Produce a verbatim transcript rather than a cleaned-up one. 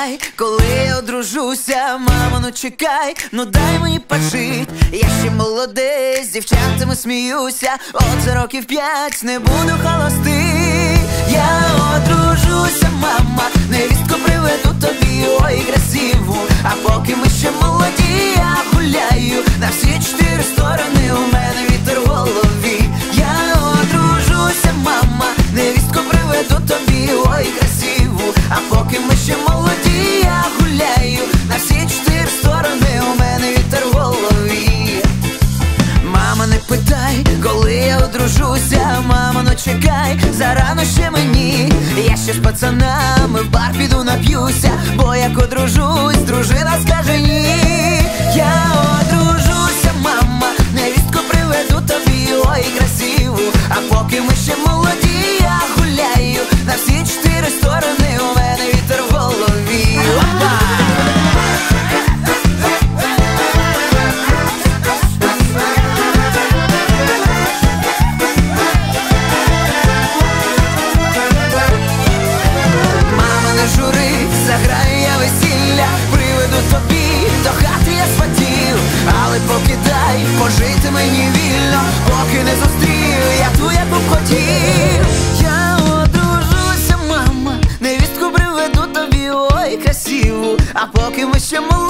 питай, коли я одружуся. Мамо, ну чекай, ну дай мені пожить. Я ще молодий, з дівчатами сміюся. От за років п'ять не буду холостий. Я одружуся, мама, невістку приведу тобі, ой, красиву. А поки ми ще молоді, я гуляю на всі чотири сторони, у мене вітер в голові. Я одружуся, мама, невістку приведу тобі, ой, красиву. А поки ми ще молоді, я гуляю на всі чотири сторони, у мене вітер в голові. Мама, не питай, коли я одружуся. Мамо, ну чекай, зарано ще мені. Я ще з пацанами в бар піду нап'юся, бо як одружусь, дружина скаже ні. Я одружуся, мама, невістку приведу тобі, ой, красиву. А поки ми ще молоді, я гуляю на всі чотири сторони, у мене вітер в голові. Опа! Заграю я весілля, приведу тобі до хати я сватів. Але поки дай пожити мені вільно, поки не зустрію я ту, яку хотів. Я одружуся, мама, невістку приведу тобі, ой, красиву. А поки ми ще молоді,